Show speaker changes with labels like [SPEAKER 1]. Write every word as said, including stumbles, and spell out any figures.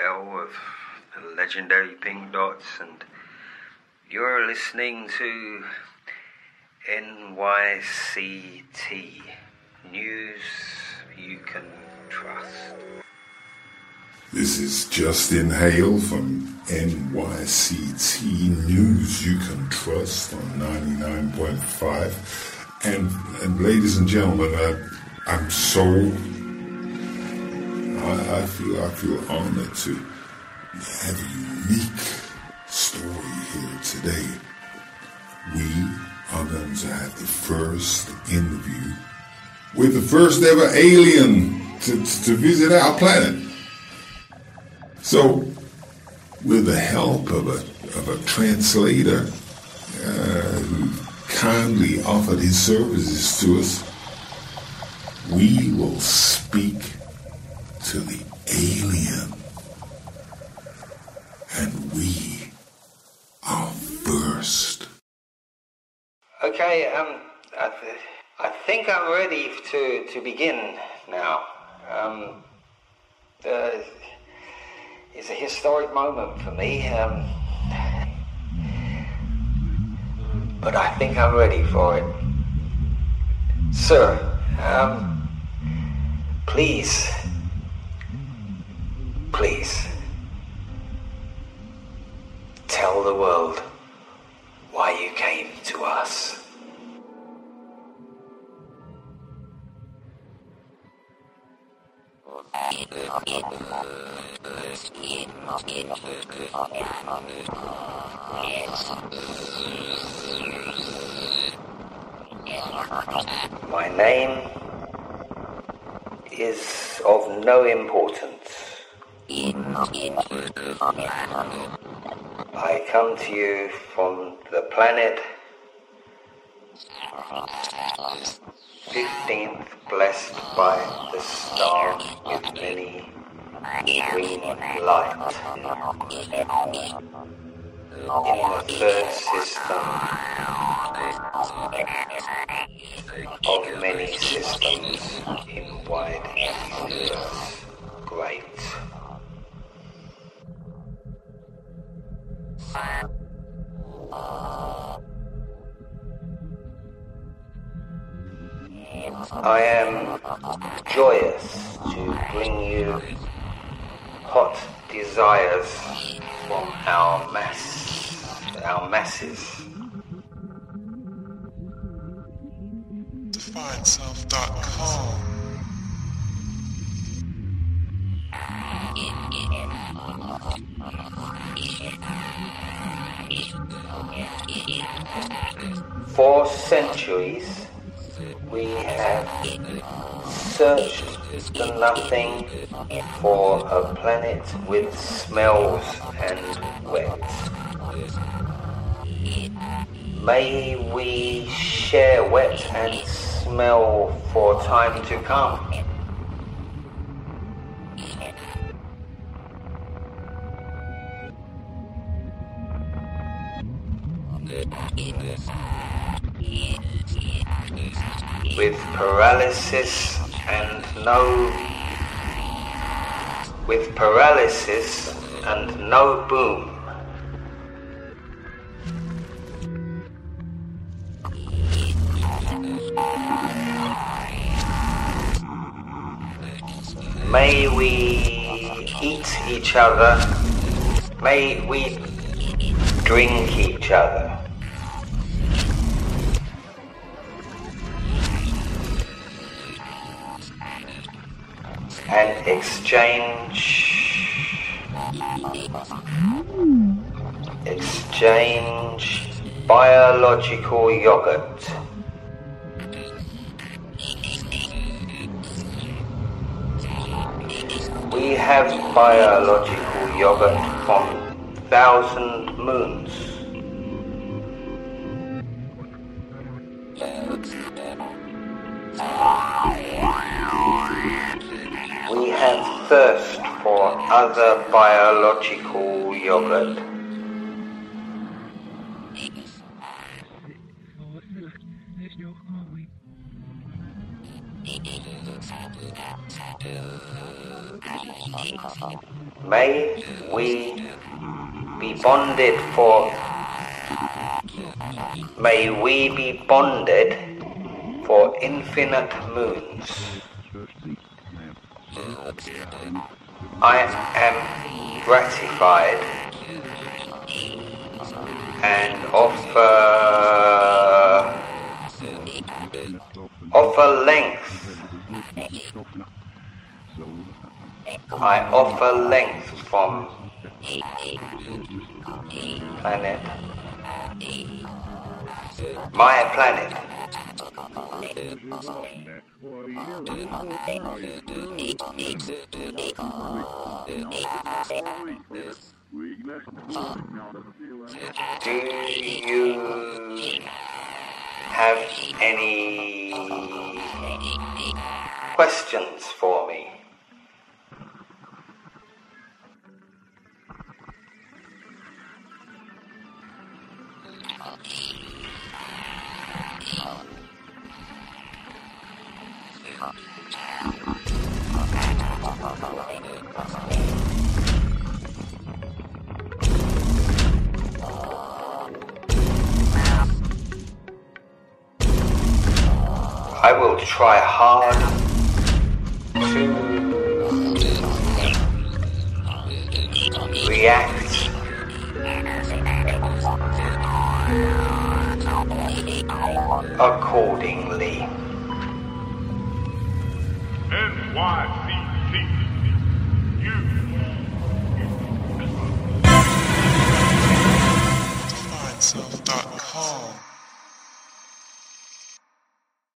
[SPEAKER 1] Bell of the legendary Pink Dots, and you're listening to N Y C T, News You Can Trust.
[SPEAKER 2] This is Justin Hale from N Y C T, News You Can Trust on ninety-nine point five. And, and ladies and gentlemen, I, I'm so, I, I feel I feel honored to have a unique story here today. We are going to have the first interview with the first ever alien to, to visit our planet. So, with the help of a of a translator uh, who kindly offered his services to us, we will speak to the alien, and we are first.
[SPEAKER 1] Okay, um, I, th- I think I'm ready to to begin now. Um, uh, It's a historic moment for me, um, but I think I'm ready for it. Sir, um, please, please, tell the world why you came to us. My name is of no importance. I come to you from the planet fifteenth, blessed by the star with many green light. In the third system of many systems in wide universe, great. I am joyous to bring you hot desires from our mass, our masses.
[SPEAKER 3] Define self dot com.
[SPEAKER 1] For centuries, we have searched the nothing for a planet with smells and wet. May we share wet and smell for time to come. With paralysis and no with paralysis and no boom. May we eat each other. May we drink each other. And exchange exchange biological yogurt. We have biological yogurt from thousand moons. We have thirst for other biological yogurt. May we be bonded for... May we be bonded for infinite moons. I am gratified and offer offer length. I offer length from planet, my planet. Do you have any questions for me? I will try hard to react accordingly.
[SPEAKER 4] N Y C C. You.
[SPEAKER 3] Define self dot com.